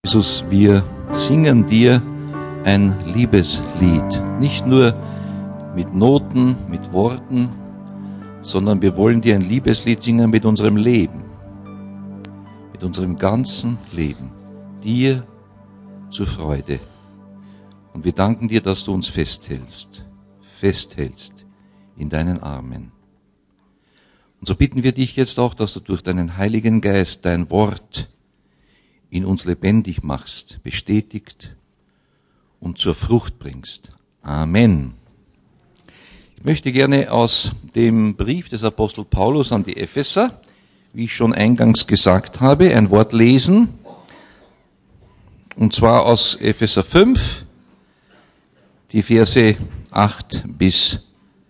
Jesus, wir singen dir ein Liebeslied. Nicht nur mit Noten, mit Worten, sondern wir wollen dir ein Liebeslied singen mit unserem Leben. Mit unserem ganzen Leben. Dir zur Freude. Und wir danken dir, dass du uns festhältst in deinen Armen. Und so bitten wir dich jetzt auch, dass du durch deinen Heiligen Geist dein Wort in uns lebendig machst, bestätigt und zur Frucht bringst. Amen. Ich möchte gerne aus dem Brief des Apostel Paulus an die Epheser, wie ich schon eingangs gesagt habe, ein Wort lesen. Und zwar aus Epheser 5, die Verse 8 bis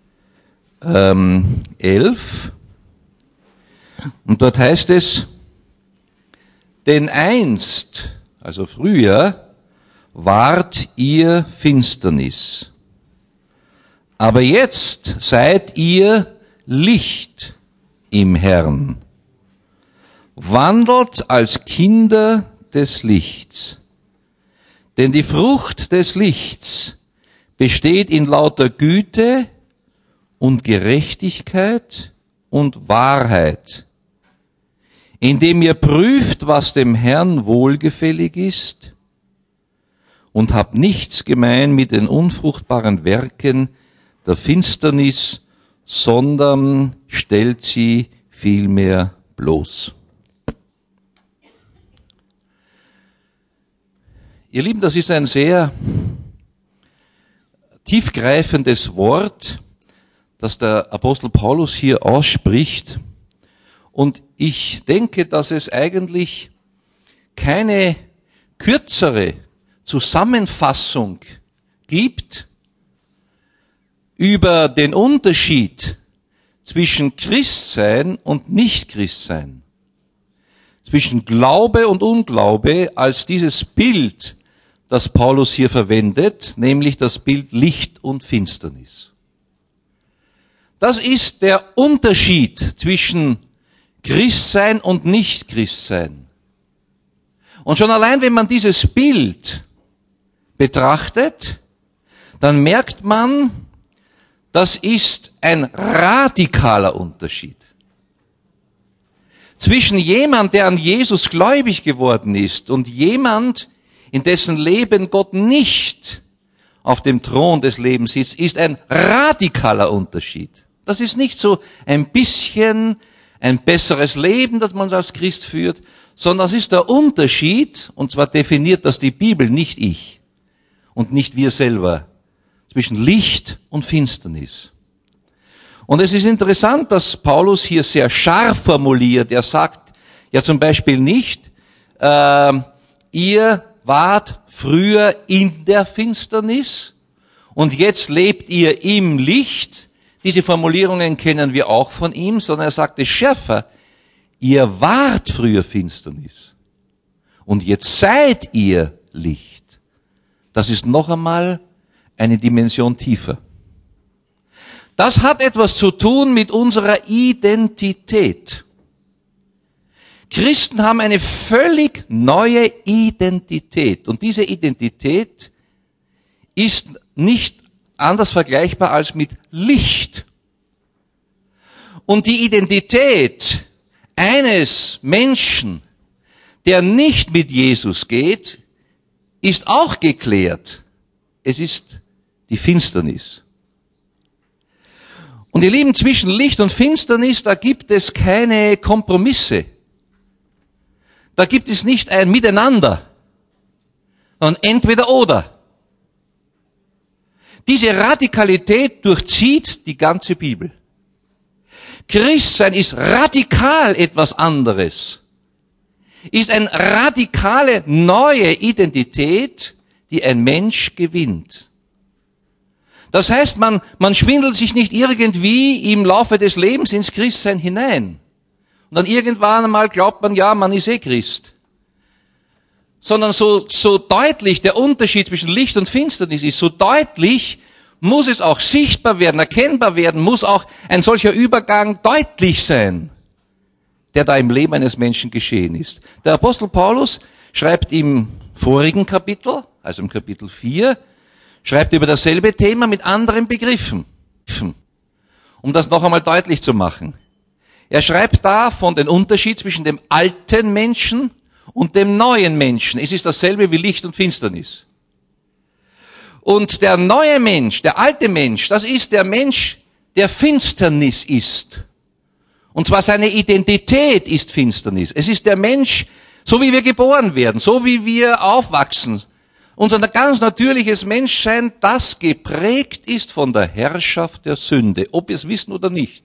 11. Und dort heißt es: Denn einst, also früher, wart ihr Finsternis. Aber jetzt seid ihr Licht im Herrn. Wandelt als Kinder des Lichts. Denn die Frucht des Lichts besteht in lauter Güte und Gerechtigkeit und Wahrheit, indem ihr prüft, was dem Herrn wohlgefällig ist, und habt nichts gemein mit den unfruchtbaren Werken der Finsternis, sondern stellt sie vielmehr bloß. Ihr Lieben, das ist ein sehr tiefgreifendes Wort, das der Apostel Paulus hier ausspricht. Und ich denke, dass es eigentlich keine kürzere Zusammenfassung gibt über den Unterschied zwischen Christsein und Nicht-Christsein, zwischen Glaube und Unglaube, als dieses Bild, das Paulus hier verwendet, nämlich das Bild Licht und Finsternis. Das ist der Unterschied zwischen Christsein und Nicht-Christsein. Und schon allein, wenn man dieses Bild betrachtet, dann merkt man, das ist ein radikaler Unterschied. Zwischen jemand, der an Jesus gläubig geworden ist, und jemand, in dessen Leben Gott nicht auf dem Thron des Lebens sitzt, ist ein radikaler Unterschied. Das ist nicht so ein bisschen ein besseres Leben, das man als Christ führt, sondern das ist der Unterschied, und zwar definiert das die Bibel, nicht ich und nicht wir selber, zwischen Licht und Finsternis. Und es ist interessant, dass Paulus hier sehr scharf formuliert. Er sagt ja zum Beispiel nicht, ihr wart früher in der Finsternis und jetzt lebt ihr im Licht. Diese Formulierungen kennen wir auch von ihm, sondern er sagt es schärfer. Ihr wart früher Finsternis und jetzt seid ihr Licht. Das ist noch einmal eine Dimension tiefer. Das hat etwas zu tun mit unserer Identität. Christen haben eine völlig neue Identität. Und diese Identität ist nicht anders vergleichbar als mit Licht. Und die Identität eines Menschen, der nicht mit Jesus geht, ist auch geklärt. Es ist die Finsternis. Und ihr Lieben, zwischen Licht und Finsternis, da gibt es keine Kompromisse. Da gibt es nicht ein Miteinander, sondern entweder oder. Diese Radikalität durchzieht die ganze Bibel. Christsein ist radikal etwas anderes. Ist eine radikale neue Identität, die ein Mensch gewinnt. Das heißt, man schwindelt sich nicht irgendwie im Laufe des Lebens ins Christsein hinein. Und dann irgendwann einmal glaubt man, ja, man ist Christ. Sondern so deutlich der Unterschied zwischen Licht und Finsternis ist, so deutlich muss es auch sichtbar werden, erkennbar werden, muss auch ein solcher Übergang deutlich sein, der da im Leben eines Menschen geschehen ist. Der Apostel Paulus schreibt im vorigen Kapitel, also im Kapitel 4, schreibt er über dasselbe Thema mit anderen Begriffen. Um das noch einmal deutlich zu machen. Er schreibt da von dem Unterschied zwischen dem alten Menschen und dem neuen Menschen. Es ist dasselbe wie Licht und Finsternis. Und der neue Mensch, der alte Mensch, das ist der Mensch, der Finsternis ist. Und zwar seine Identität ist Finsternis. Es ist der Mensch, so wie wir geboren werden, so wie wir aufwachsen. Unser ganz natürliches Menschsein, das geprägt ist von der Herrschaft der Sünde, ob wir es wissen oder nicht.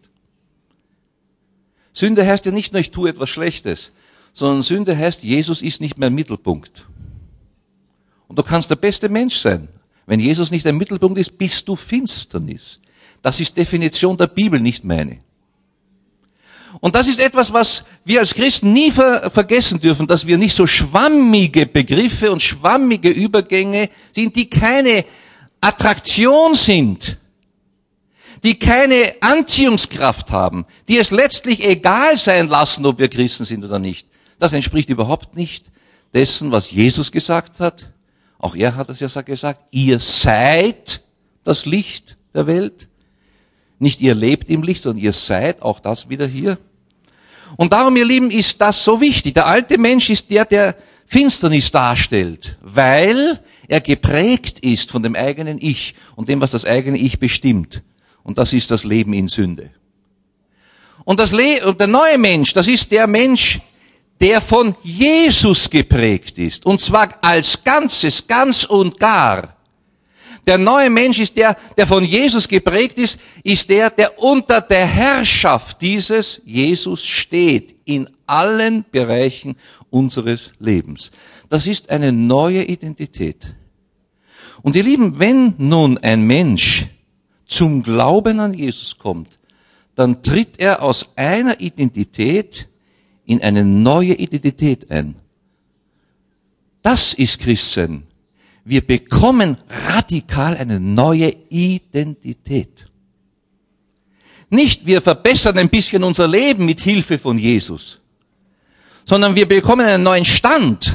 Sünde heißt ja nicht nur, ich tue etwas Schlechtes, sondern Sünde heißt, Jesus ist nicht mehr im Mittelpunkt. Und du kannst der beste Mensch sein. Wenn Jesus nicht im Mittelpunkt ist, bist du Finsternis. Das ist Definition der Bibel, nicht meine. Und das ist etwas, was wir als Christen nie vergessen dürfen, dass wir nicht so schwammige Begriffe und schwammige Übergänge sind, die keine Attraktion sind, die keine Anziehungskraft haben, die es letztlich egal sein lassen, ob wir Christen sind oder nicht. Das entspricht überhaupt nicht dessen, was Jesus gesagt hat. Auch er hat es ja gesagt, ihr seid das Licht der Welt. Nicht ihr lebt im Licht, sondern ihr seid, auch das wieder hier. Und darum, ihr Lieben, ist das so wichtig. Der alte Mensch ist der Finsternis darstellt, weil er geprägt ist von dem eigenen Ich und dem, was das eigene Ich bestimmt. Und das ist das Leben in Sünde. Und der neue Mensch, das ist der Mensch, der von Jesus geprägt ist. Und zwar als Ganzes, ganz und gar. Der neue Mensch ist der von Jesus geprägt ist der unter der Herrschaft dieses Jesus steht. In allen Bereichen unseres Lebens. Das ist eine neue Identität. Und ihr Lieben, wenn nun ein Mensch zum Glauben an Jesus kommt, dann tritt er aus einer Identität in eine neue Identität ein. Das ist Christsein. Wir bekommen radikal eine neue Identität. Nicht, wir verbessern ein bisschen unser Leben mit Hilfe von Jesus, sondern wir bekommen einen neuen Stand.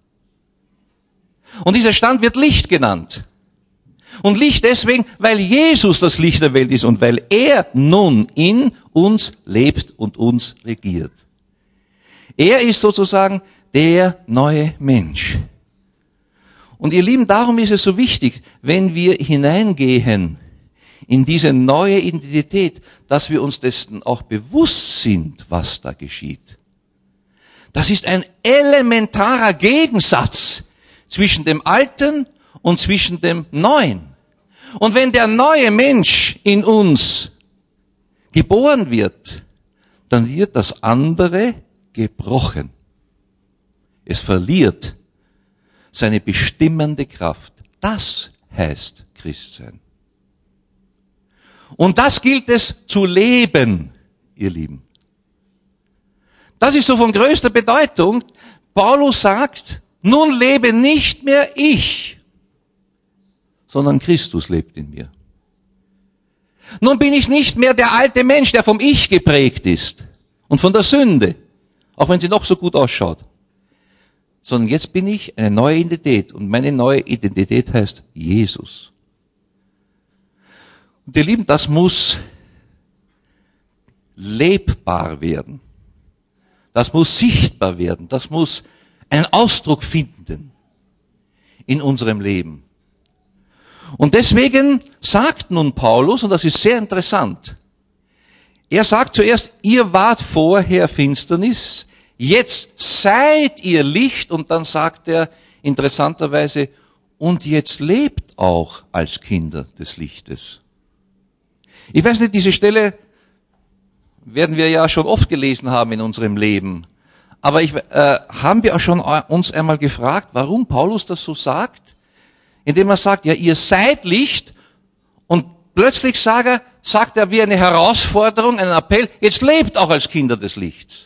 Und dieser Stand wird Licht genannt. Und Licht deswegen, weil Jesus das Licht der Welt ist und weil er nun in uns lebt und uns regiert. Er ist sozusagen der neue Mensch. Und ihr Lieben, darum ist es so wichtig, wenn wir hineingehen in diese neue Identität, dass wir uns dessen auch bewusst sind, was da geschieht. Das ist ein elementarer Gegensatz zwischen dem Alten und zwischen dem Neuen. Und wenn der neue Mensch in uns geboren wird, dann wird das andere gebrochen. Es verliert seine bestimmende Kraft. Das heißt Christsein. Und das gilt es zu leben, ihr Lieben. Das ist so von größter Bedeutung. Paulus sagt, nun lebe nicht mehr ich, sondern Christus lebt in mir. Nun bin ich nicht mehr der alte Mensch, der vom Ich geprägt ist und von der Sünde, auch wenn sie noch so gut ausschaut. Sondern jetzt bin ich eine neue Identität und meine neue Identität heißt Jesus. Und ihr Lieben, das muss lebbar werden. Das muss sichtbar werden. Das muss einen Ausdruck finden in unserem Leben. Und deswegen sagt nun Paulus, und das ist sehr interessant, er sagt zuerst, ihr wart vorher Finsternis, jetzt seid ihr Licht, und dann sagt er interessanterweise, und jetzt lebt auch als Kinder des Lichtes. Ich weiß nicht, diese Stelle werden wir ja schon oft gelesen haben in unserem Leben. Aber haben wir auch schon uns einmal gefragt, warum Paulus das so sagt? Indem er sagt, ja, ihr seid Licht, und plötzlich sagt er wie eine Herausforderung, einen Appell, jetzt lebt auch als Kinder des Lichts.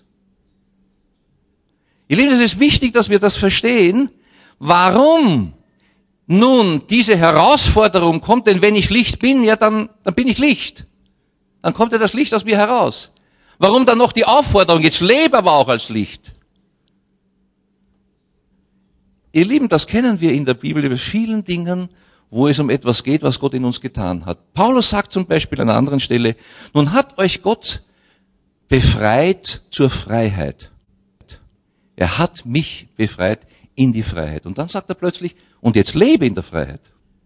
Ihr Lieben, es ist wichtig, dass wir das verstehen, warum nun diese Herausforderung kommt, denn wenn ich Licht bin, ja, dann bin ich Licht. Dann kommt ja das Licht aus mir heraus. Warum dann noch die Aufforderung, jetzt lebe aber auch als Licht? Ihr Lieben, das kennen wir in der Bibel über vielen Dingen, wo es um etwas geht, was Gott in uns getan hat. Paulus sagt zum Beispiel an einer anderen Stelle, nun hat euch Gott befreit zur Freiheit. Er hat mich befreit in die Freiheit. Und dann sagt er plötzlich, und jetzt lebe in der Freiheit.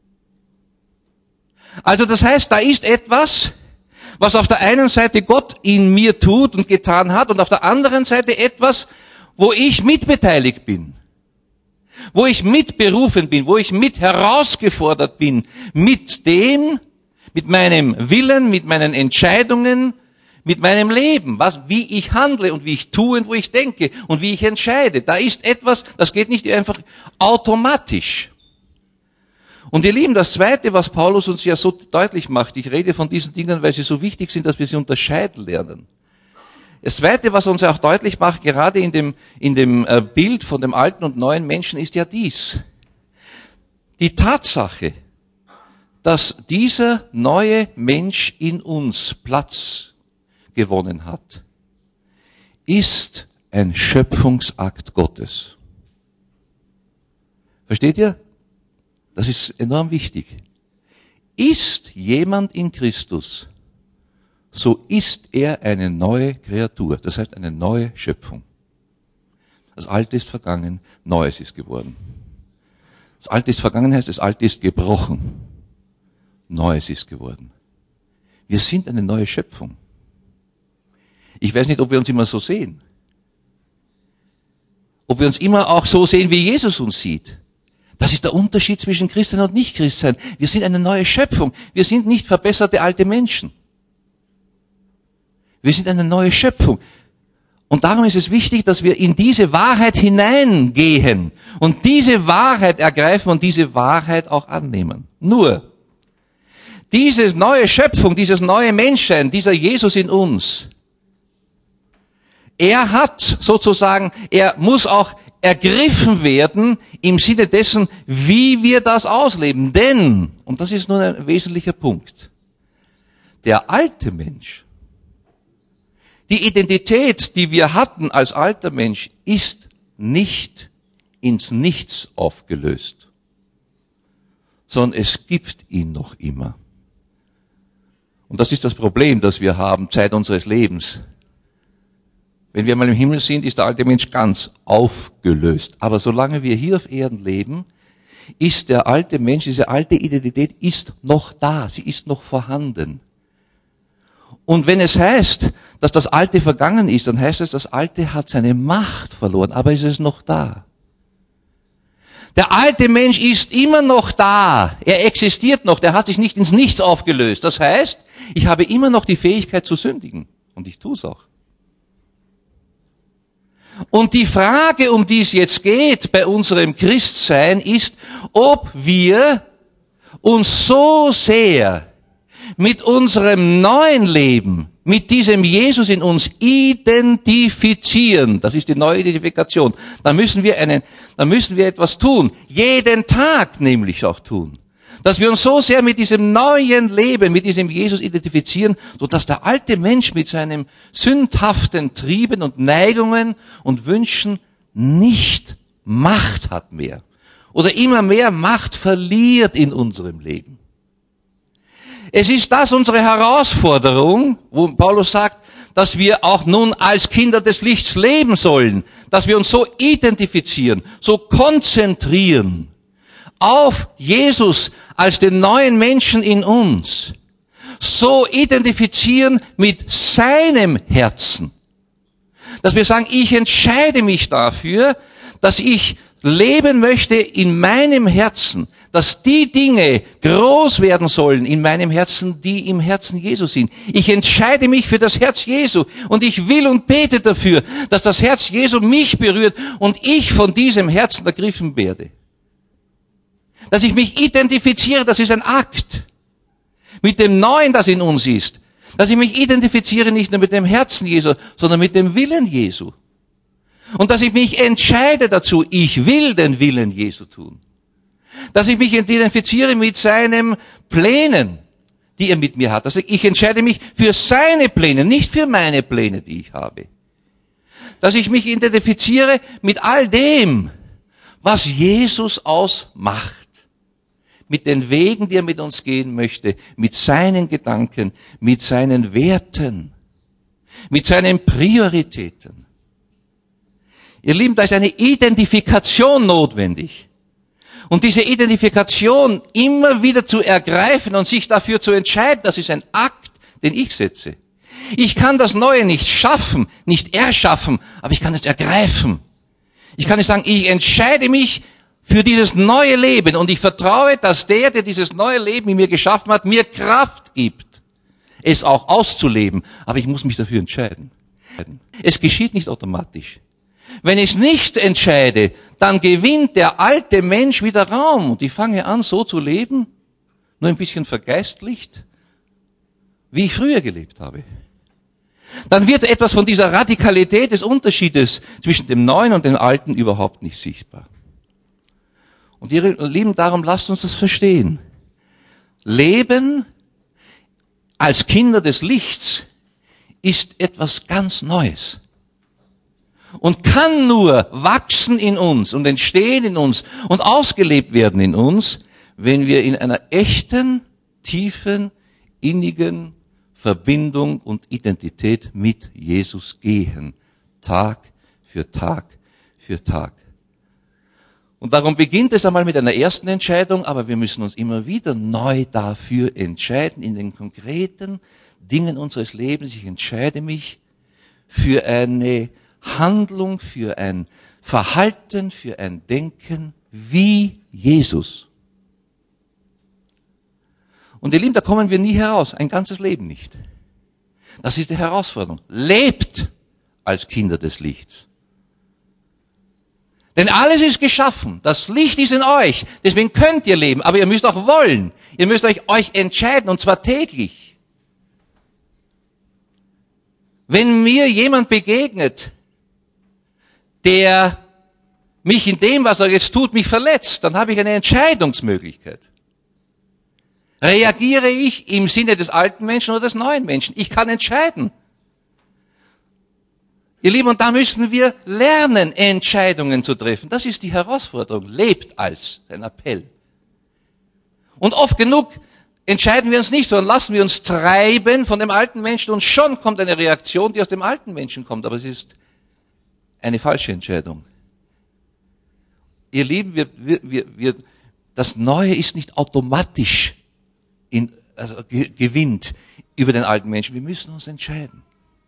Also das heißt, da ist etwas, was auf der einen Seite Gott in mir tut und getan hat und auf der anderen Seite etwas, wo ich mitbeteiligt bin. Wo ich mitberufen bin, wo ich mit herausgefordert bin, mit meinem Willen, mit meinen Entscheidungen, mit meinem Leben, wie ich handle und wie ich tue und wo ich denke und wie ich entscheide. Da ist etwas, das geht nicht einfach automatisch. Und ihr Lieben, das Zweite, was Paulus uns ja so deutlich macht, ich rede von diesen Dingen, weil sie so wichtig sind, dass wir sie unterscheiden lernen. Das Zweite, was uns auch deutlich macht, gerade in dem Bild von dem alten und neuen Menschen, ist ja dies. Die Tatsache, dass dieser neue Mensch in uns Platz gewonnen hat, ist ein Schöpfungsakt Gottes. Versteht ihr? Das ist enorm wichtig. Ist jemand in Christus, so ist er eine neue Kreatur, das heißt eine neue Schöpfung. Das Alte ist vergangen, Neues ist geworden. Das Alte ist vergangen heißt, das Alte ist gebrochen, Neues ist geworden. Wir sind eine neue Schöpfung. Ich weiß nicht, ob wir uns immer so sehen. Ob wir uns immer auch so sehen, wie Jesus uns sieht. Das ist der Unterschied zwischen Christsein und Nicht-Christsein. Wir sind eine neue Schöpfung. Wir sind nicht verbesserte alte Menschen. Wir sind eine neue Schöpfung. Und darum ist es wichtig, dass wir in diese Wahrheit hineingehen und diese Wahrheit ergreifen und diese Wahrheit auch annehmen. Nur, diese neue Schöpfung, dieses neue Menschsein, dieser Jesus in uns, er muss auch ergriffen werden im Sinne dessen, wie wir das ausleben. Denn, und das ist nun ein wesentlicher Punkt, der alte Mensch, die Identität, die wir hatten als alter Mensch, ist nicht ins Nichts aufgelöst, sondern es gibt ihn noch immer. Und das ist das Problem, das wir haben, Zeit unseres Lebens. Wenn wir mal im Himmel sind, ist der alte Mensch ganz aufgelöst. Aber solange wir hier auf Erden leben, ist der alte Mensch, diese alte Identität ist noch da, sie ist noch vorhanden. Und wenn es heißt, dass das Alte vergangen ist, dann heißt es, das Alte hat seine Macht verloren, aber es ist noch da. Der alte Mensch ist immer noch da, er existiert noch, der hat sich nicht ins Nichts aufgelöst. Das heißt, ich habe immer noch die Fähigkeit zu sündigen und ich tue es auch. Und die Frage, um die es jetzt geht bei unserem Christsein, ist, ob wir uns so sehr mit unserem neuen Leben, mit diesem Jesus in uns identifizieren. Das ist die neue Identifikation. Da müssen wir etwas tun. Jeden Tag nämlich auch tun. Dass wir uns so sehr mit diesem neuen Leben, mit diesem Jesus identifizieren, sodass der alte Mensch mit seinen sündhaften Trieben und Neigungen und Wünschen nicht Macht hat mehr. Oder immer mehr Macht verliert in unserem Leben. Es ist das unsere Herausforderung, wo Paulus sagt, dass wir auch nun als Kinder des Lichts leben sollen, dass wir uns so identifizieren, so konzentrieren auf Jesus als den neuen Menschen in uns, so identifizieren mit seinem Herzen, dass wir sagen, ich entscheide mich dafür, dass ich leben möchte in meinem Herzen, dass die Dinge groß werden sollen in meinem Herzen, die im Herzen Jesu sind. Ich entscheide mich für das Herz Jesu und ich will und bete dafür, dass das Herz Jesu mich berührt und ich von diesem Herzen ergriffen werde. Dass ich mich identifiziere, das ist ein Akt mit dem Neuen, das in uns ist. Dass ich mich identifiziere nicht nur mit dem Herzen Jesu, sondern mit dem Willen Jesu. Und dass ich mich entscheide dazu, ich will den Willen Jesu tun. Dass ich mich identifiziere mit seinen Plänen, die er mit mir hat. Also ich entscheide mich für seine Pläne, nicht für meine Pläne, die ich habe. Dass ich mich identifiziere mit all dem, was Jesus ausmacht. Mit den Wegen, die er mit uns gehen möchte, mit seinen Gedanken, mit seinen Werten, mit seinen Prioritäten. Ihr Lieben, da ist eine Identifikation notwendig. Und diese Identifikation immer wieder zu ergreifen und sich dafür zu entscheiden, das ist ein Akt, den ich setze. Ich kann das Neue nicht schaffen, nicht erschaffen, aber ich kann es ergreifen. Ich kann nicht sagen, ich entscheide mich für dieses neue Leben und ich vertraue, dass der dieses neue Leben in mir geschaffen hat, mir Kraft gibt, es auch auszuleben. Aber ich muss mich dafür entscheiden. Es geschieht nicht automatisch. Wenn ich es nicht entscheide, dann gewinnt der alte Mensch wieder Raum und ich fange an, so zu leben, nur ein bisschen vergeistlicht, wie ich früher gelebt habe. Dann wird etwas von dieser Radikalität des Unterschiedes zwischen dem Neuen und dem Alten überhaupt nicht sichtbar. Und ihr Lieben, darum lasst uns das verstehen. Leben als Kinder des Lichts ist etwas ganz Neues. Und kann nur wachsen in uns und entstehen in uns und ausgelebt werden in uns, wenn wir in einer echten, tiefen, innigen Verbindung und Identität mit Jesus gehen. Tag für Tag für Tag. Und darum beginnt es einmal mit einer ersten Entscheidung, aber wir müssen uns immer wieder neu dafür entscheiden, in den konkreten Dingen unseres Lebens. Ich entscheide mich für eine Handlung, für ein Verhalten, für ein Denken wie Jesus. Und ihr Lieben, da kommen wir nie heraus, ein ganzes Leben nicht. Das ist die Herausforderung. Lebt als Kinder des Lichts. Denn alles ist geschaffen. Das Licht ist in euch. Deswegen könnt ihr leben. Aber ihr müsst auch wollen. Ihr müsst euch entscheiden. Und zwar täglich. Wenn mir jemand begegnet, der mich in dem, was er jetzt tut, mich verletzt, dann habe ich eine Entscheidungsmöglichkeit. Reagiere ich im Sinne des alten Menschen oder des neuen Menschen? Ich kann entscheiden. Ihr Lieben, und da müssen wir lernen, Entscheidungen zu treffen. Das ist die Herausforderung. Lebt als ein Appell. Und oft genug entscheiden wir uns nicht, sondern lassen wir uns treiben von dem alten Menschen und schon kommt eine Reaktion, die aus dem alten Menschen kommt. Aber es ist eine falsche Entscheidung. Ihr Lieben, das Neue ist nicht automatisch gewinnt über den alten Menschen. Wir müssen uns entscheiden.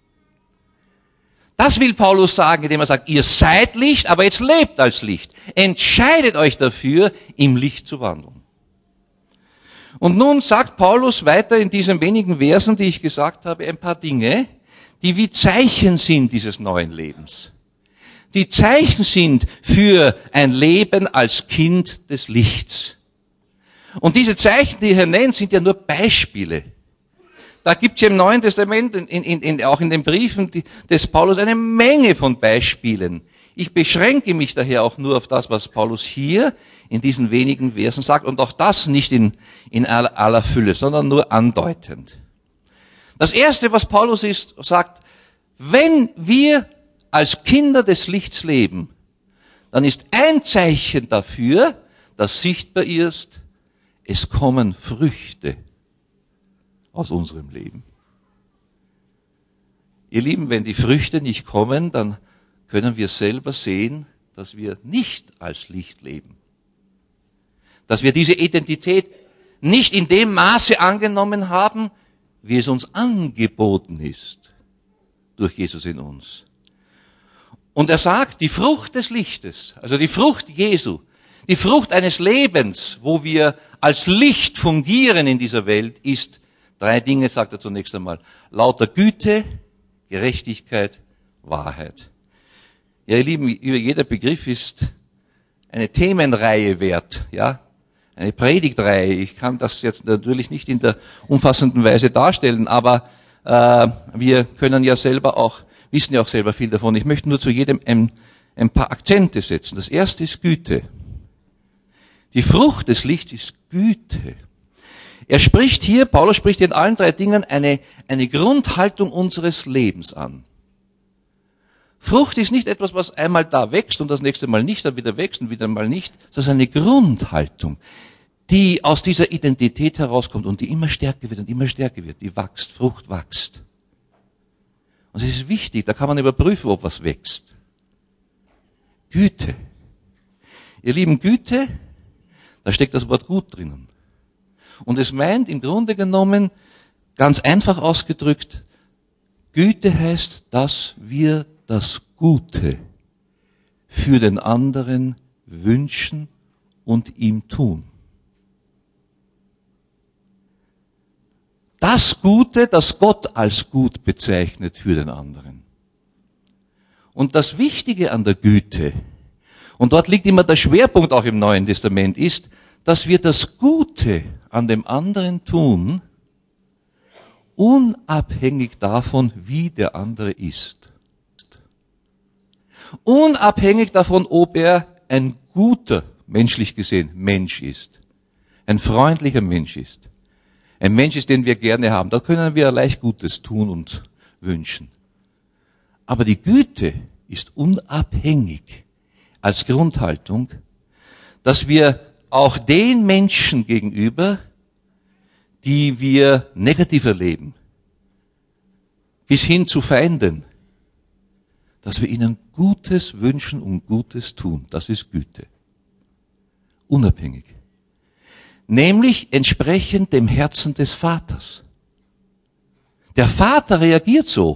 Das will Paulus sagen, indem er sagt, ihr seid Licht, aber jetzt lebt als Licht. Entscheidet euch dafür, im Licht zu wandeln. Und nun sagt Paulus weiter in diesen wenigen Versen, die ich gesagt habe, ein paar Dinge, die wie Zeichen sind dieses neuen Lebens. Die Zeichen sind für ein Leben als Kind des Lichts. Und diese Zeichen, die er hier nennt, sind ja nur Beispiele. Da gibt es ja im Neuen Testament, auch in den Briefen des Paulus, eine Menge von Beispielen. Ich beschränke mich daher auch nur auf das, was Paulus hier in diesen wenigen Versen sagt, und auch das nicht in aller Fülle, sondern nur andeutend. Das Erste, was Paulus sagt, wenn wir als Kinder des Lichts leben, dann ist ein Zeichen dafür, das sichtbar ist, es kommen Früchte aus unserem Leben. Ihr Lieben, wenn die Früchte nicht kommen, dann können wir selber sehen, dass wir nicht als Licht leben. Dass wir diese Identität nicht in dem Maße angenommen haben, wie es uns angeboten ist, durch Jesus in uns. Und er sagt, die Frucht des Lichtes, also die Frucht Jesu, die Frucht eines Lebens, wo wir als Licht fungieren in dieser Welt, ist 3 Dinge, sagt er zunächst einmal. Lauter Güte, Gerechtigkeit, Wahrheit. Ja, ihr Lieben, jeder Begriff ist eine Themenreihe wert, ja, eine Predigtreihe. Ich kann das jetzt natürlich nicht in der umfassenden Weise darstellen, aber wir können ja selber auch, wissen ja auch selber viel davon. Ich möchte nur zu jedem ein paar Akzente setzen. Das erste ist Güte. Die Frucht des Lichts ist Güte. Paulus spricht hier in allen 3 Dingen eine Grundhaltung unseres Lebens an. Frucht ist nicht etwas, was einmal da wächst und das nächste Mal nicht, dann wieder wächst und wieder mal nicht. Das ist eine Grundhaltung, die aus dieser Identität herauskommt und die immer stärker wird und immer stärker wird. Die wächst, Frucht wächst. Und es ist wichtig, da kann man überprüfen, ob was wächst. Güte. Ihr Lieben, Güte, da steckt das Wort gut drinnen. Und es meint im Grunde genommen, ganz einfach ausgedrückt, Güte heißt, dass wir das Gute für den anderen wünschen und ihm tun. Das Gute, das Gott als gut bezeichnet für den anderen. Und das Wichtige an der Güte, und dort liegt immer der Schwerpunkt auch im Neuen Testament, ist, dass wir das Gute an dem anderen tun, unabhängig davon, wie der andere ist. Unabhängig davon, ob er ein guter, menschlich gesehen, Mensch ist, ein freundlicher Mensch ist, ein Mensch ist, den wir gerne haben. Da können wir leicht Gutes tun und wünschen. Aber die Güte ist unabhängig als Grundhaltung, dass wir auch den Menschen gegenüber, die wir negativ erleben, bis hin zu Feinden, dass wir ihnen Gutes wünschen und Gutes tun. Das ist Güte. Unabhängig. Nämlich entsprechend dem Herzen des Vaters. Der Vater reagiert so.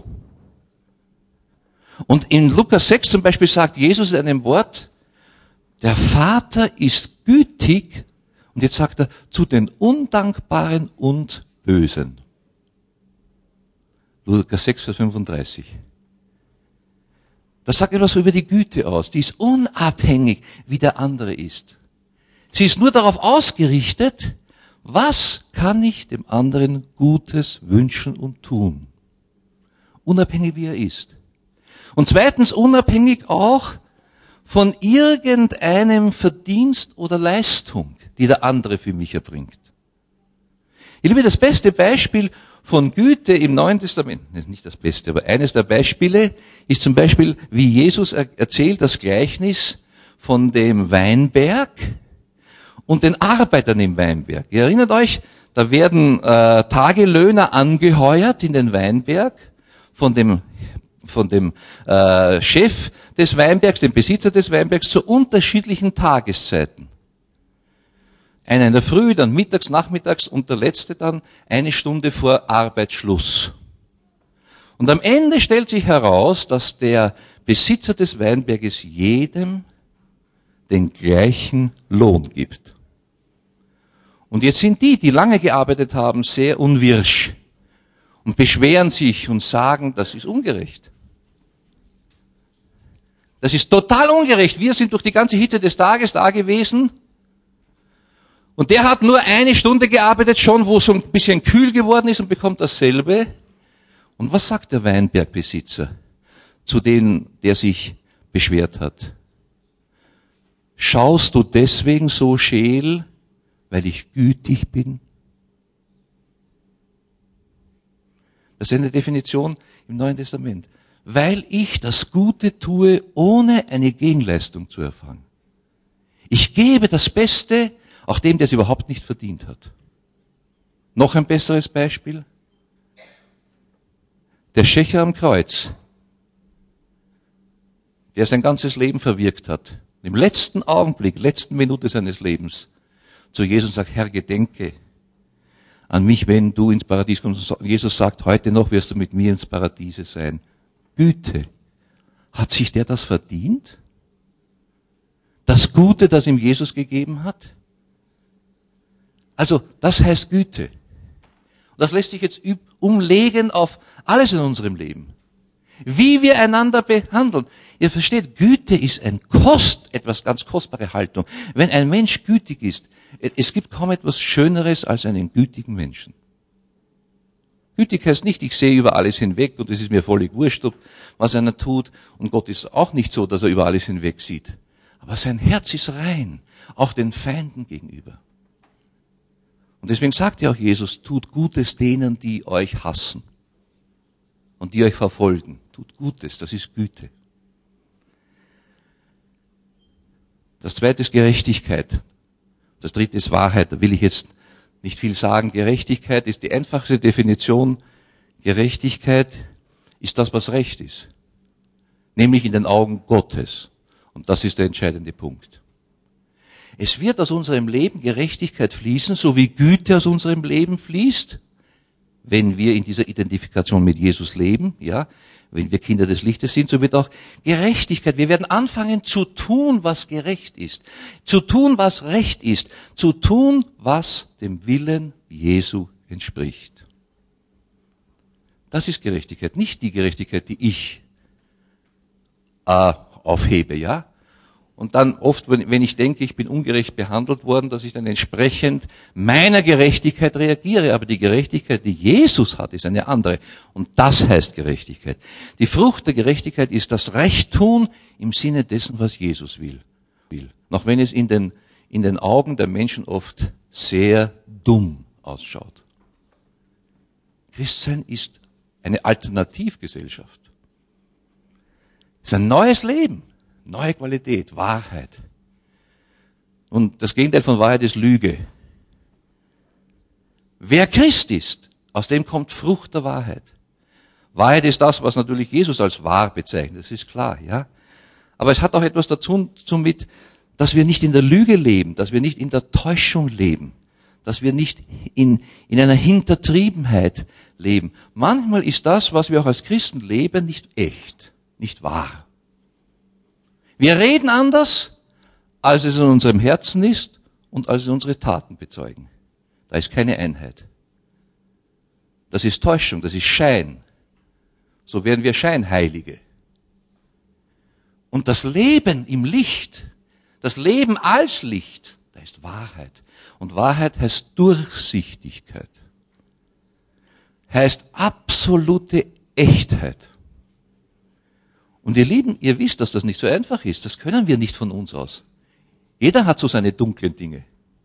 Und in Lukas 6 zum Beispiel sagt Jesus in einem Wort, der Vater ist gütig, und jetzt sagt er, zu den Undankbaren und Bösen. Lukas 6, Vers 35. Das sagt etwas über die Güte aus. Die ist unabhängig, wie der andere ist. Sie ist nur darauf ausgerichtet, was kann ich dem anderen Gutes wünschen und tun. Unabhängig, wie er ist. Und zweitens unabhängig auch von irgendeinem Verdienst oder Leistung, die der andere für mich erbringt. Ich liebe, das beste Beispiel von Güte im Neuen Testament, nicht das Beste, aber eines der Beispiele ist zum Beispiel, wie Jesus erzählt das Gleichnis von dem Weinberg und den Arbeitern im Weinberg. Ihr erinnert euch, da werden Tagelöhner angeheuert in den Weinberg von dem Chef des Weinbergs, dem Besitzer des Weinbergs, zu unterschiedlichen Tageszeiten. Einer in der Früh, dann mittags, nachmittags und der letzte dann 1 Stunde vor Arbeitsschluss. Und am Ende stellt sich heraus, dass der Besitzer des Weinberges jedem den gleichen Lohn gibt. Und jetzt sind die lange gearbeitet haben, sehr unwirsch und beschweren sich und sagen, das ist ungerecht. Das ist total ungerecht. Wir sind durch die ganze Hitze des Tages da gewesen und der hat nur 1 Stunde gearbeitet schon, wo es so ein bisschen kühl geworden ist und bekommt dasselbe. Und was sagt der Weinbergbesitzer zu dem, der sich beschwert hat? Schaust du deswegen so scheel, weil ich gütig bin? Das ist eine Definition im Neuen Testament. Weil ich das Gute tue, ohne eine Gegenleistung zu erfangen. Ich gebe das Beste, auch dem, der es überhaupt nicht verdient hat. Noch ein besseres Beispiel. Der Schächer am Kreuz, der sein ganzes Leben verwirkt hat, im letzten Augenblick, letzten Minute seines Lebens, zu Jesus sagt, Herr, gedenke an mich, wenn du ins Paradies kommst. Jesus sagt, heute noch wirst du mit mir ins Paradiese sein. Güte. Hat sich der das verdient? Das Gute, das ihm Jesus gegeben hat? Also, das heißt Güte. Und das lässt sich jetzt umlegen auf alles in unserem Leben. Wie wir einander behandeln. Ihr versteht, Güte ist etwas ganz kostbare Haltung. Wenn ein Mensch gütig ist, es gibt kaum etwas Schöneres als einen gütigen Menschen. Gütig heißt nicht, ich sehe über alles hinweg und es ist mir völlig wurscht, was einer tut. Und Gott ist auch nicht so, dass er über alles hinweg sieht. Aber sein Herz ist rein, auch den Feinden gegenüber. Und deswegen sagt ja auch Jesus, tut Gutes denen, die euch hassen und die euch verfolgen. Tut Gutes, das ist Güte. Das zweite ist Gerechtigkeit. Das dritte ist Wahrheit. Da will ich jetzt nicht viel sagen. Gerechtigkeit ist die einfachste Definition. Gerechtigkeit ist das, was Recht ist. Nämlich in den Augen Gottes. Und das ist der entscheidende Punkt. Es wird aus unserem Leben Gerechtigkeit fließen, so wie Güte aus unserem Leben fließt, wenn wir in dieser Identifikation mit Jesus leben, ja, wenn wir Kinder des Lichtes sind, so wird auch Gerechtigkeit. Wir werden anfangen zu tun, was gerecht ist, zu tun, was recht ist, zu tun, was dem Willen Jesu entspricht. Das ist Gerechtigkeit, nicht die Gerechtigkeit, die ich aufhebe, ja. Und dann oft, wenn ich denke, ich bin ungerecht behandelt worden, dass ich dann entsprechend meiner Gerechtigkeit reagiere. Aber die Gerechtigkeit, die Jesus hat, ist eine andere. Und das heißt Gerechtigkeit. Die Frucht der Gerechtigkeit ist das Recht tun im Sinne dessen, was Jesus will. Auch wenn es in den Augen der Menschen oft sehr dumm ausschaut. Christsein ist eine Alternativgesellschaft. Es ist ein neues Leben. Neue Qualität, Wahrheit. Und das Gegenteil von Wahrheit ist Lüge. Wer Christ ist, aus dem kommt Frucht der Wahrheit. Wahrheit ist das, was natürlich Jesus als wahr bezeichnet, das ist klar, ja. Aber es hat auch etwas dazu mit, dass wir nicht in der Lüge leben, dass wir nicht in der Täuschung leben, dass wir nicht in einer Hintertriebenheit leben. Manchmal ist das, was wir auch als Christen leben, nicht echt, nicht wahr. Wir reden anders, als es in unserem Herzen ist und als es unsere Taten bezeugen. Da ist keine Einheit. Das ist Täuschung, das ist Schein. So werden wir Scheinheilige. Und das Leben im Licht, das Leben als Licht, da ist Wahrheit. Und Wahrheit heißt Durchsichtigkeit. Heißt absolute Echtheit. Und ihr Lieben, ihr wisst, dass das nicht so einfach ist. Das können wir nicht von uns aus. Jeder hat so seine dunklen Dinge.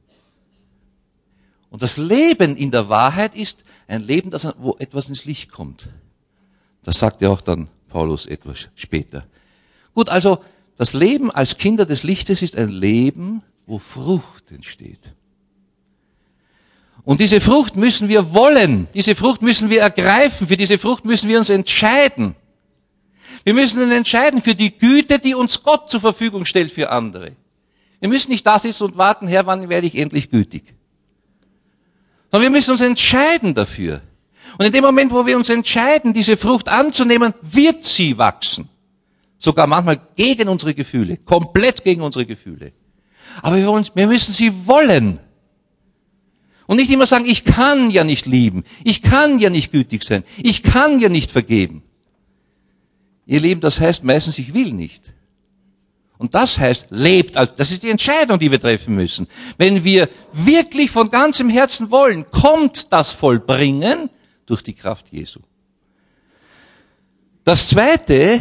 Und das Leben in der Wahrheit ist ein Leben, wo etwas ins Licht kommt. Das sagt ja auch dann Paulus etwas später. Gut, also das Leben als Kinder des Lichtes ist ein Leben, wo Frucht entsteht. Und diese Frucht müssen wir wollen. Diese Frucht müssen wir ergreifen. Für diese Frucht müssen wir uns entscheiden. Wir müssen uns entscheiden für die Güte, die uns Gott zur Verfügung stellt für andere. Wir müssen nicht da sitzen und warten, Herr, wann werde ich endlich gütig? Sondern wir müssen uns entscheiden dafür. Und in dem Moment, wo wir uns entscheiden, diese Frucht anzunehmen, wird sie wachsen. Sogar manchmal gegen unsere Gefühle, komplett gegen unsere Gefühle. Aber wir müssen sie wollen. Und nicht immer sagen, ich kann ja nicht lieben, ich kann ja nicht gütig sein, ich kann ja nicht vergeben. Ihr Lieben, das heißt meistens, ich will nicht. Und das heißt, lebt. Das ist die Entscheidung, die wir treffen müssen. Wenn wir wirklich von ganzem Herzen wollen, kommt das Vollbringen durch die Kraft Jesu. Das Zweite,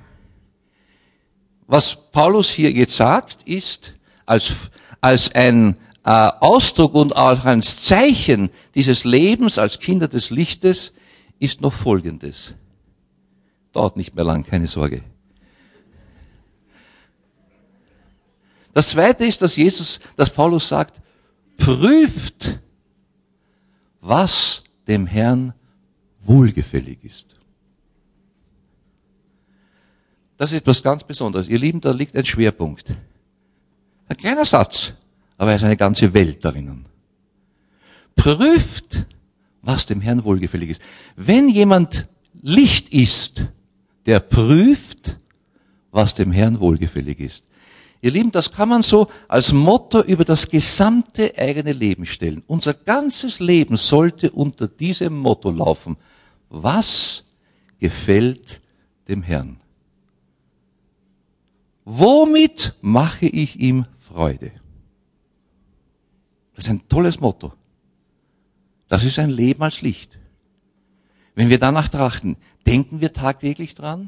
was Paulus hier jetzt sagt, ist, als ein Ausdruck und auch als Zeichen dieses Lebens als Kinder des Lichtes, ist noch Folgendes. Dauert nicht mehr lang, keine Sorge. Das Zweite ist, dass Paulus sagt, prüft, was dem Herrn wohlgefällig ist. Das ist etwas ganz Besonderes. Ihr Lieben, da liegt ein Schwerpunkt. Ein kleiner Satz, aber er ist eine ganze Welt darin. Prüft, was dem Herrn wohlgefällig ist. Wenn jemand Licht ist, der prüft, was dem Herrn wohlgefällig ist. Ihr Lieben, das kann man so als Motto über das gesamte eigene Leben stellen. Unser ganzes Leben sollte unter diesem Motto laufen. Was gefällt dem Herrn? Womit mache ich ihm Freude? Das ist ein tolles Motto. Das ist ein Leben als Licht. Wenn wir danach trachten, denken wir tagtäglich dran?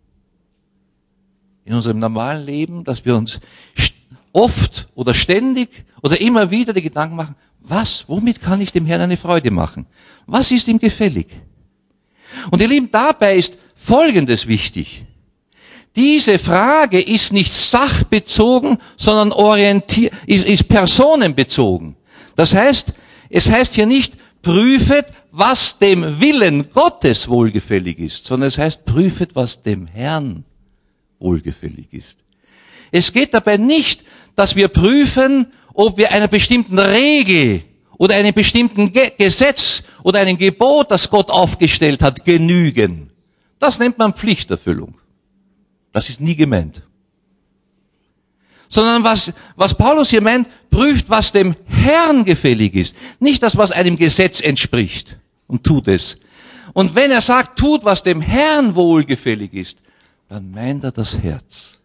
In unserem normalen Leben, dass wir uns oft oder ständig oder immer wieder die Gedanken machen, womit kann ich dem Herrn eine Freude machen? Was ist ihm gefällig? Und ihr Lieben, dabei ist Folgendes wichtig. Diese Frage ist nicht sachbezogen, sondern ist personenbezogen. Das heißt, es heißt hier nicht, prüfet, was dem Willen Gottes wohlgefällig ist, sondern es heißt, prüfet, was dem Herrn wohlgefällig ist. Es geht dabei nicht, dass wir prüfen, ob wir einer bestimmten Regel oder einem bestimmten Gesetz oder einem Gebot, das Gott aufgestellt hat, genügen. Das nennt man Pflichterfüllung. Das ist nie gemeint. Sondern was Paulus hier meint, prüft, was dem Herrn gefällig ist. Nicht das, was einem Gesetz entspricht, und tut es. Und wenn er sagt, tut, was dem Herrn wohlgefällig ist, dann meint er das Herz.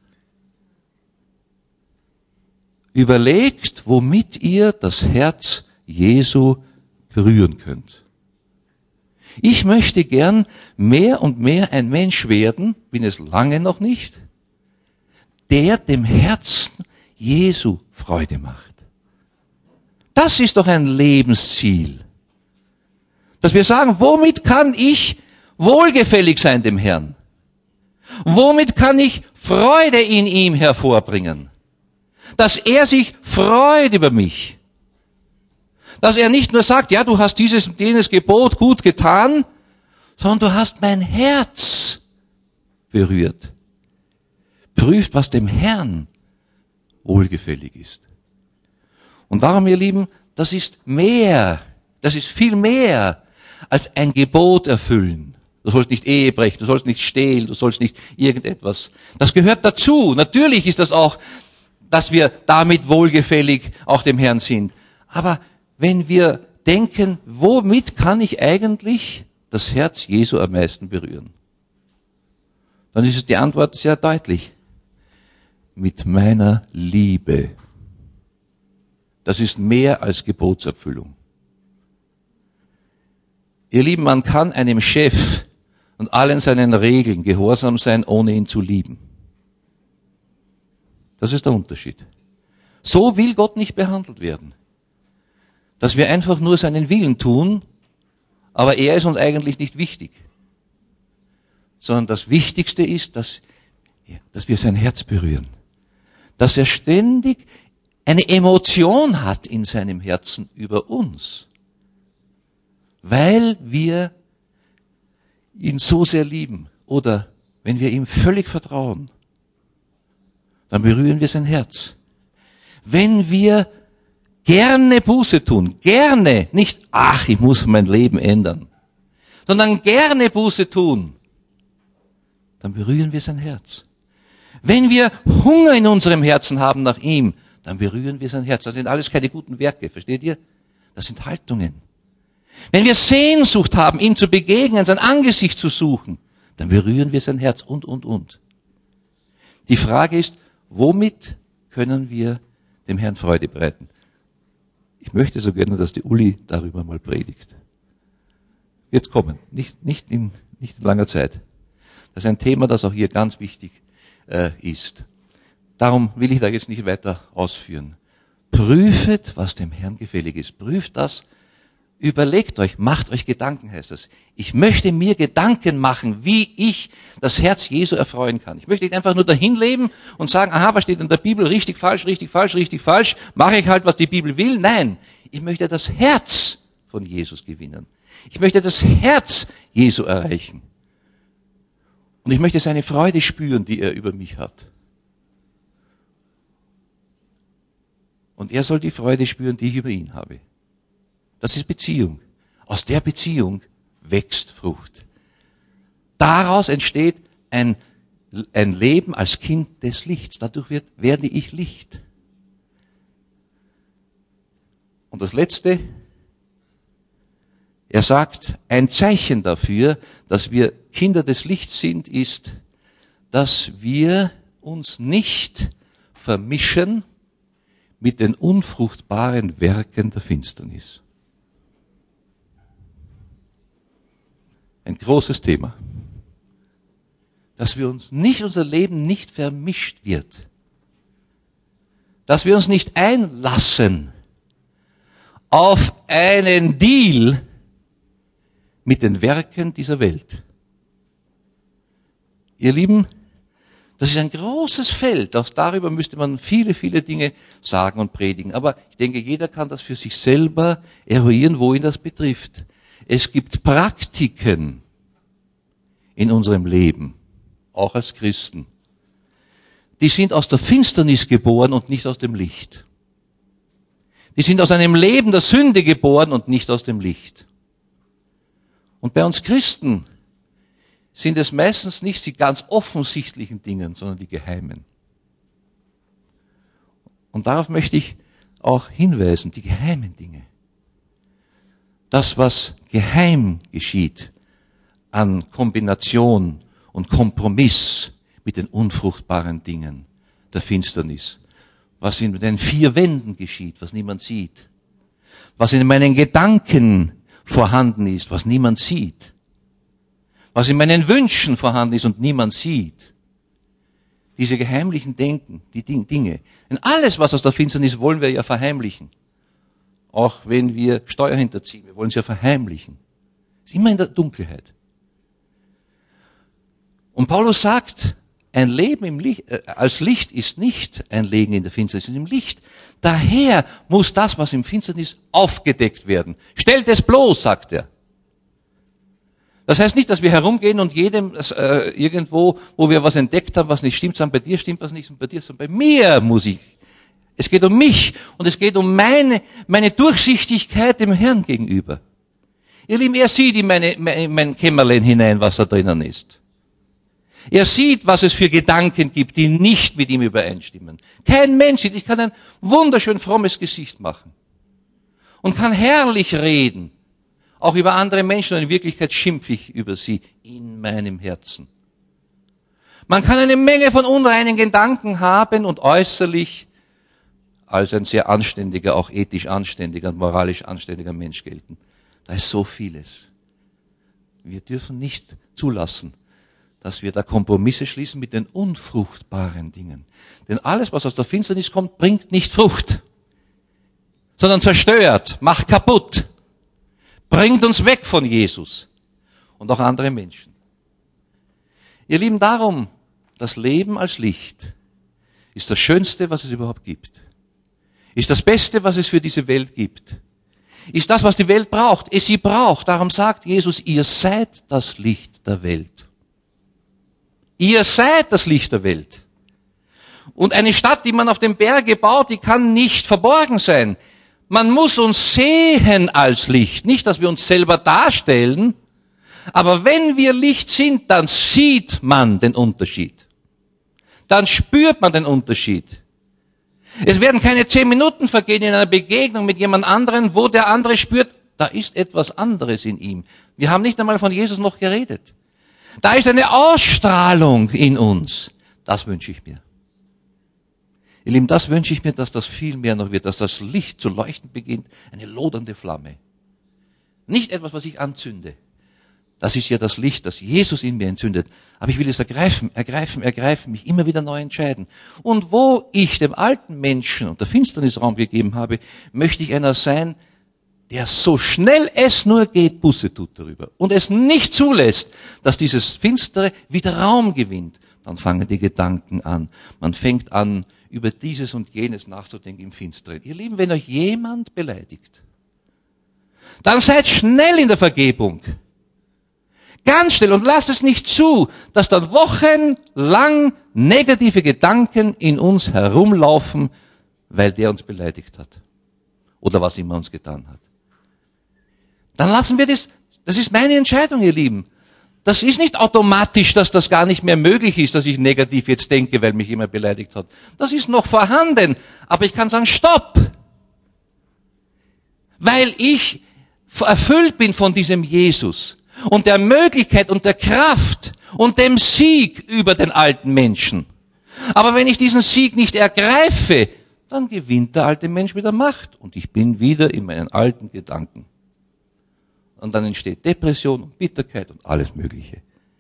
Überlegt, womit ihr das Herz Jesu berühren könnt. Ich möchte gern mehr und mehr ein Mensch werden, bin es lange noch nicht, der dem Herzen Jesu Freude macht. Das ist doch ein Lebensziel. Dass wir sagen, womit kann ich wohlgefällig sein dem Herrn? Womit kann ich Freude in ihm hervorbringen? Dass er sich freut über mich. Dass er nicht nur sagt, ja, du hast dieses und jenes Gebot gut getan, sondern du hast mein Herz berührt. Prüft, was dem Herrn wohlgefällig ist. Und darum, ihr Lieben, das ist viel mehr als ein Gebot erfüllen. Du sollst nicht Ehe brechen, du sollst nicht stehlen, du sollst nicht irgendetwas. Das gehört dazu. Natürlich ist das auch, dass wir damit wohlgefällig auch dem Herrn sind. Aber wenn wir denken, womit kann ich eigentlich das Herz Jesu am meisten berühren? Dann ist die Antwort sehr deutlich. Mit meiner Liebe. Das ist mehr als Gebotserfüllung. Ihr Lieben, man kann einem Chef und allen seinen Regeln gehorsam sein, ohne ihn zu lieben. Das ist der Unterschied. So will Gott nicht behandelt werden. Dass wir einfach nur seinen Willen tun, aber er ist uns eigentlich nicht wichtig. Sondern das Wichtigste ist, dass wir sein Herz berühren. Dass er ständig eine Emotion hat in seinem Herzen über uns. Weil wir ihn so sehr lieben. Oder wenn wir ihm völlig vertrauen, dann berühren wir sein Herz. Wenn wir gerne Buße tun, gerne, nicht, ach, ich muss mein Leben ändern, sondern gerne Buße tun, dann berühren wir sein Herz. Wenn wir Hunger in unserem Herzen haben nach ihm, dann berühren wir sein Herz. Das sind alles keine guten Werke, versteht ihr? Das sind Haltungen. Wenn wir Sehnsucht haben, ihm zu begegnen, sein Angesicht zu suchen, dann berühren wir sein Herz und. Die Frage ist, womit können wir dem Herrn Freude bereiten? Ich möchte so gerne, dass die Uli darüber mal predigt. Wird kommen, nicht in langer Zeit. Das ist ein Thema, das auch hier ganz wichtig ist. Darum will ich da jetzt nicht weiter ausführen. Prüfet, was dem Herrn gefällig ist. Prüft das. Überlegt euch, macht euch Gedanken, heißt es. Ich möchte mir Gedanken machen, wie ich das Herz Jesu erfreuen kann. Ich möchte nicht einfach nur dahin leben und sagen, aha, was steht in der Bibel, richtig, falsch, mache ich halt, was die Bibel will. Nein, ich möchte das Herz von Jesus gewinnen. Ich möchte das Herz Jesu erreichen. Und ich möchte seine Freude spüren, die er über mich hat. Und er soll die Freude spüren, die ich über ihn habe. Das ist Beziehung. Aus der Beziehung wächst Frucht. Daraus entsteht ein Leben als Kind des Lichts. Dadurch werde ich Licht. Und das Letzte, er sagt, ein Zeichen dafür, dass wir Kinder des Lichts sind, ist, dass wir uns nicht vermischen mit den unfruchtbaren Werken der Finsternis. Ein großes Thema. Dass unser Leben nicht vermischt wird. Dass wir uns nicht einlassen auf einen Deal mit den Werken dieser Welt. Ihr Lieben, Das ist ein großes Feld. Auch darüber müsste man viele, viele Dinge sagen und predigen. Aber ich denke, jeder kann das für sich selber eruieren, wo ihn das betrifft. Es gibt Praktiken in unserem Leben, auch als Christen. Die sind aus der Finsternis geboren und nicht aus dem Licht. Die sind aus einem Leben der Sünde geboren und nicht aus dem Licht. Und bei uns Christen sind es meistens nicht die ganz offensichtlichen Dinge, sondern die geheimen. Und darauf möchte ich auch hinweisen, die geheimen Dinge. Das, was geheim geschieht an Kombination und Kompromiss mit den unfruchtbaren Dingen der Finsternis. Was in den 4 Wänden geschieht, was niemand sieht. Was in meinen Gedanken vorhanden ist, was niemand sieht. Was in meinen Wünschen vorhanden ist und niemand sieht. Diese geheimlichen Denken, die Dinge. Denn alles, was aus der Finsternis, wollen wir ja verheimlichen. Auch wenn wir Steuer hinterziehen, wir wollen es ja verheimlichen. Es ist immer in der Dunkelheit. Und Paulus sagt, ein Leben im Licht, als Licht ist nicht ein Leben in der Finsternis, es ist im Licht. Daher muss das, was im Finsternis aufgedeckt werden. Stellt es bloß, sagt er. Das heißt nicht, dass wir herumgehen und jedem irgendwo, wo wir was entdeckt haben, was nicht stimmt, sagen, bei dir stimmt was nicht und bei dir, sondern bei mir muss ich. Es geht um mich und es geht um meine Durchsichtigkeit dem Herrn gegenüber. Ihr Lieben, er sieht in mein Kämmerlein hinein, was da drinnen ist. Er sieht, was es für Gedanken gibt, die nicht mit ihm übereinstimmen. Kein Mensch sieht. Ich kann ein wunderschön frommes Gesicht machen und kann herrlich reden. Auch über andere Menschen, und in Wirklichkeit schimpfe ich über sie in meinem Herzen. Man kann eine Menge von unreinen Gedanken haben und äußerlich als ein sehr anständiger, auch ethisch anständiger und moralisch anständiger Mensch gelten. Da ist so vieles. Wir dürfen nicht zulassen, dass wir da Kompromisse schließen mit den unfruchtbaren Dingen. Denn alles, was aus der Finsternis kommt, bringt nicht Frucht, sondern zerstört, macht kaputt. Bringt uns weg von Jesus und auch andere Menschen. Ihr Lieben, darum, das Leben als Licht ist das Schönste, was es überhaupt gibt. Ist das Beste, was es für diese Welt gibt. Ist das, was die Welt braucht. Es sie braucht. Darum sagt Jesus, ihr seid das Licht der Welt. Ihr seid das Licht der Welt. Und eine Stadt, die man auf dem Berge baut, die kann nicht verborgen sein. Man muss uns sehen als Licht. Nicht, dass wir uns selber darstellen, aber wenn wir Licht sind, dann sieht man den Unterschied. Dann spürt man den Unterschied. Es werden keine 10 Minuten vergehen in einer Begegnung mit jemand anderen, wo der andere spürt, da ist etwas anderes in ihm. Wir haben nicht einmal von Jesus noch geredet. Da ist eine Ausstrahlung in uns. Das wünsche ich mir. Ihr Lieben, das wünsche ich mir, dass das viel mehr noch wird, dass das Licht zu leuchten beginnt, eine lodernde Flamme. Nicht etwas, was ich anzünde. Das ist ja das Licht, das Jesus in mir entzündet. Aber ich will es ergreifen, mich immer wieder neu entscheiden. Und wo ich dem alten Menschen und der Finsternis Raum gegeben habe, möchte ich einer sein, der so schnell es nur geht, Buße tut darüber. Und es nicht zulässt, dass dieses Finstere wieder Raum gewinnt. Dann fangen die Gedanken an. Man fängt an, über dieses und jenes nachzudenken im Finsteren. Ihr Lieben, wenn euch jemand beleidigt, dann seid schnell in der Vergebung. Ganz schnell und lasst es nicht zu, dass dann wochenlang negative Gedanken in uns herumlaufen, weil der uns beleidigt hat. Oder was immer uns getan hat. Dann lassen wir das ist meine Entscheidung, ihr Lieben. Das ist nicht automatisch, dass das gar nicht mehr möglich ist, dass ich negativ jetzt denke, weil mich jemand beleidigt hat. Das ist noch vorhanden. Aber ich kann sagen, stopp! Weil ich erfüllt bin von diesem Jesus und der Möglichkeit und der Kraft und dem Sieg über den alten Menschen. Aber wenn ich diesen Sieg nicht ergreife, dann gewinnt der alte Mensch wieder Macht und ich bin wieder in meinen alten Gedanken. Und dann entsteht Depression und Bitterkeit und alles Mögliche.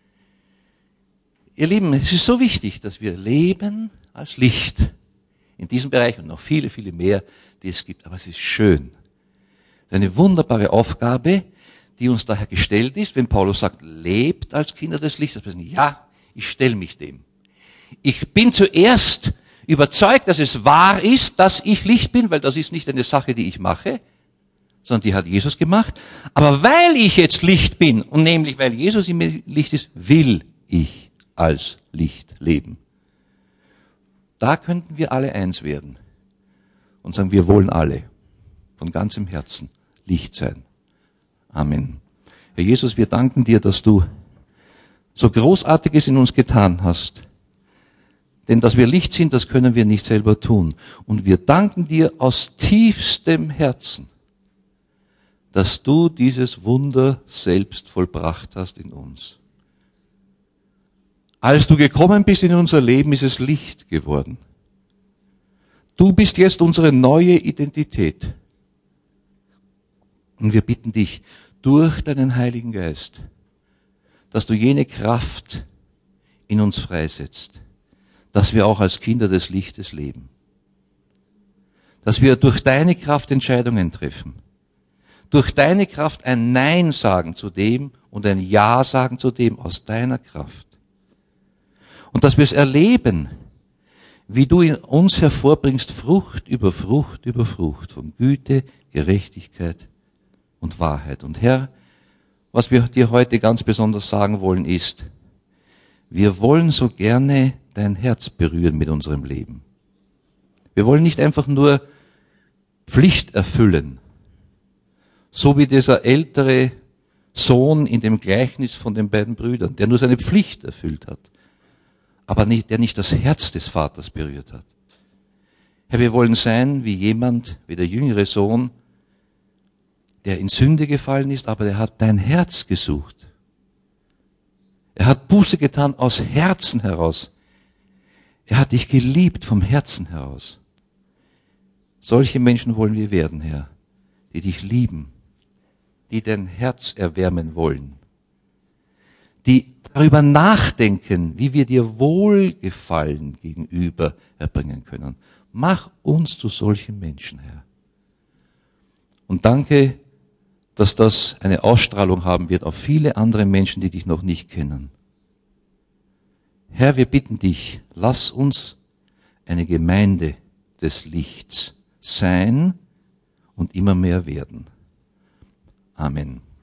Ihr Lieben, es ist so wichtig, dass wir leben als Licht in diesem Bereich und noch viele, viele mehr, die es gibt. Aber es ist schön. Es ist eine wunderbare Aufgabe, die uns daher gestellt ist, wenn Paulus sagt, lebt als Kinder des Lichts. Das heißt, ja, ich stelle mich dem. Ich bin zuerst überzeugt, dass es wahr ist, dass ich Licht bin, weil das ist nicht eine Sache, die ich mache, sondern die hat Jesus gemacht. Aber weil ich jetzt Licht bin, und nämlich weil Jesus in mir Licht ist, will ich als Licht leben. Da könnten wir alle eins werden und sagen, wir wollen alle von ganzem Herzen Licht sein. Amen. Herr Jesus, wir danken dir, dass du so Großartiges in uns getan hast. Denn dass wir Licht sind, das können wir nicht selber tun. Und wir danken dir aus tiefstem Herzen, dass du dieses Wunder selbst vollbracht hast in uns. Als du gekommen bist in unser Leben, ist es Licht geworden. Du bist jetzt unsere neue Identität. Und wir bitten dich durch deinen Heiligen Geist, dass du jene Kraft in uns freisetzt, dass wir auch als Kinder des Lichtes leben. Dass wir durch deine Kraft Entscheidungen treffen. Durch deine Kraft ein Nein sagen zu dem und ein Ja sagen zu dem aus deiner Kraft. Und dass wir es erleben, wie du in uns hervorbringst Frucht über Frucht über Frucht von Güte, Gerechtigkeit und Wahrheit. Und Herr, was wir dir heute ganz besonders sagen wollen ist, wir wollen so gerne dein Herz berühren mit unserem Leben. Wir wollen nicht einfach nur Pflicht erfüllen, so wie dieser ältere Sohn in dem Gleichnis von den beiden Brüdern, der nur seine Pflicht erfüllt hat, aber der nicht das Herz des Vaters berührt hat. Herr, wir wollen sein wie jemand, wie der jüngere Sohn, der in Sünde gefallen ist, aber der hat dein Herz gesucht. Er hat Buße getan aus Herzen heraus. Er hat dich geliebt vom Herzen heraus. Solche Menschen wollen wir werden, Herr, die dich lieben, die dein Herz erwärmen wollen, die darüber nachdenken, wie wir dir Wohlgefallen gegenüber erbringen können. Mach uns zu solchen Menschen, Herr. Und danke, dass das eine Ausstrahlung haben wird auf viele andere Menschen, die dich noch nicht kennen. Herr, wir bitten dich, lass uns eine Gemeinde des Lichts sein und immer mehr werden. Amen.